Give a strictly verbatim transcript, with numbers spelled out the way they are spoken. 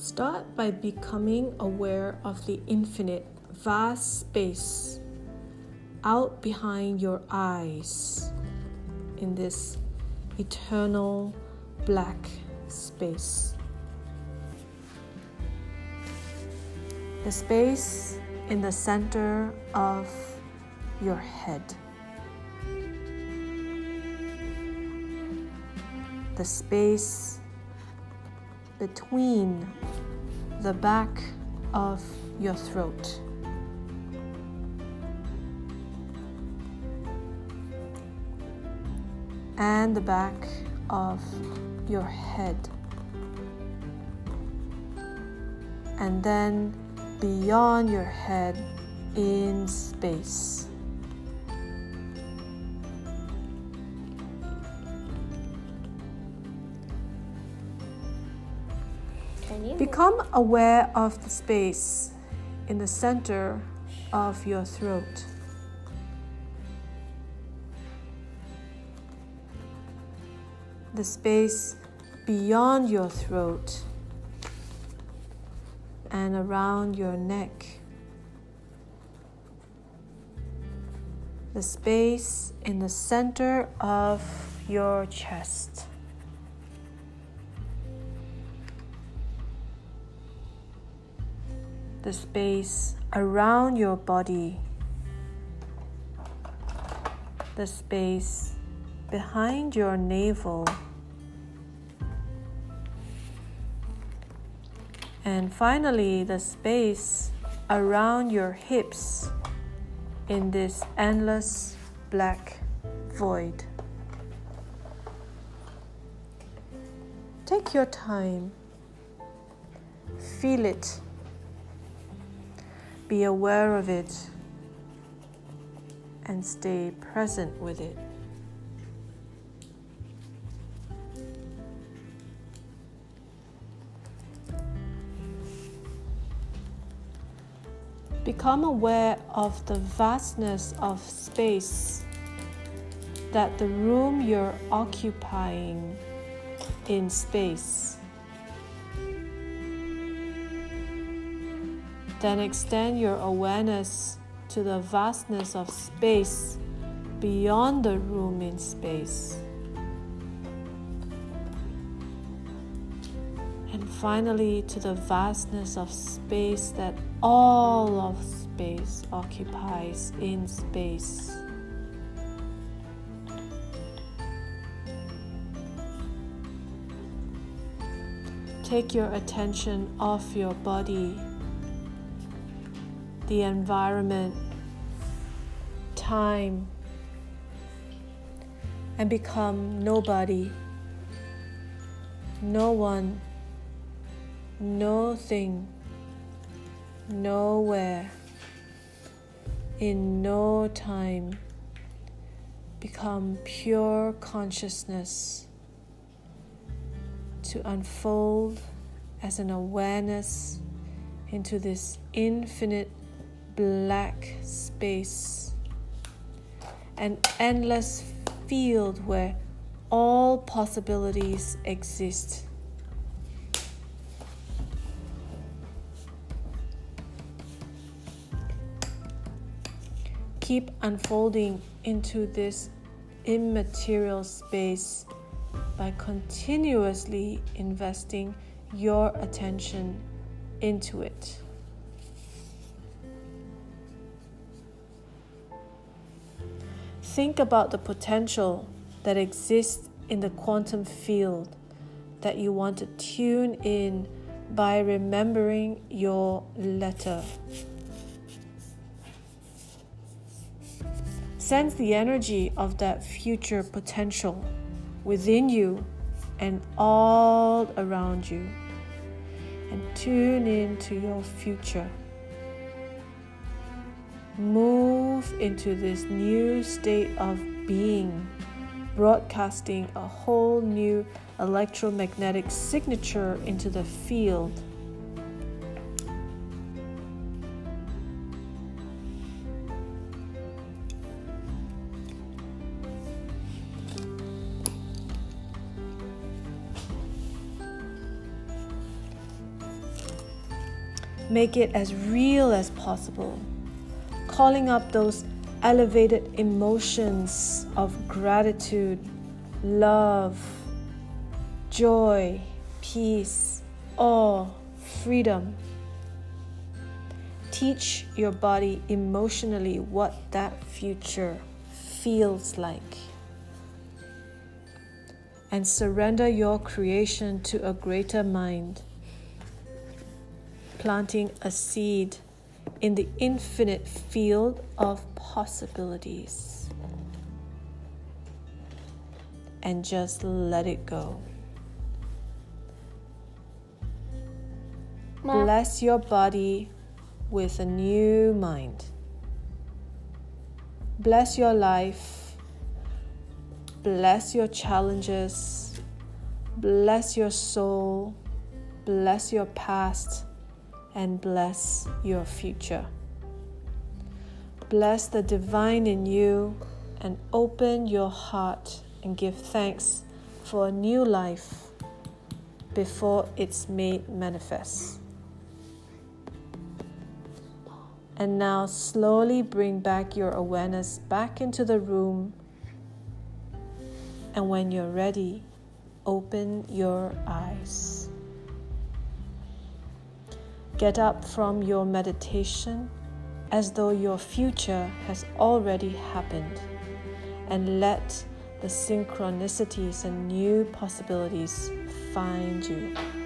Start by becoming aware of the infinite, vast space out behind your eyes in this eternal black space. The space in the center of your head. The space between the back of your throat. And the back of your head. And then beyond your head in space. Become aware of the space in the center of your throat. The space beyond your throat and around your neck. The space in the center of your chest. The space around your body. The space behind your navel. And finally, the space around your hips in this endless black void. Take your time. Feel it. Be aware of it. And stay present with it. Become aware of the vastness of space that the room you're occupying in space. Then extend your awareness to the vastness of space beyond the room in space. And finally, to the vastness of space that all of space occupies in space. Take your attention off your body, the environment, time, and become nobody, no one, no thing, nowhere, in no time. Become pure consciousness to unfold as an awareness into this infinite black space, an endless field where all possibilities exist. Keep unfolding into this immaterial space by continuously investing your attention into it. Think about the potential that exists in the quantum field that you want to tune in by remembering your letter. Sense the energy of that future potential within you and all around you, and tune into your future. Move into this new state of being, broadcasting a whole new electromagnetic signature into the field. Make it as real as possible, calling up those elevated emotions of gratitude, love, joy, peace, awe, freedom. Teach your body emotionally what that future feels like. And surrender your creation to a greater mind, planting a seed in the infinite field of possibilities. And just let it go. Ma. Bless your body with a new mind. Bless your life. Bless your challenges. Bless your soul. Bless your past. And bless your future. Bless the divine in you and open your heart and give thanks for a new life before it's made manifest. And now slowly bring back your awareness back into the room. And when you're ready, open your eyes. Get up from your meditation as though your future has already happened, and let the synchronicities and new possibilities find you.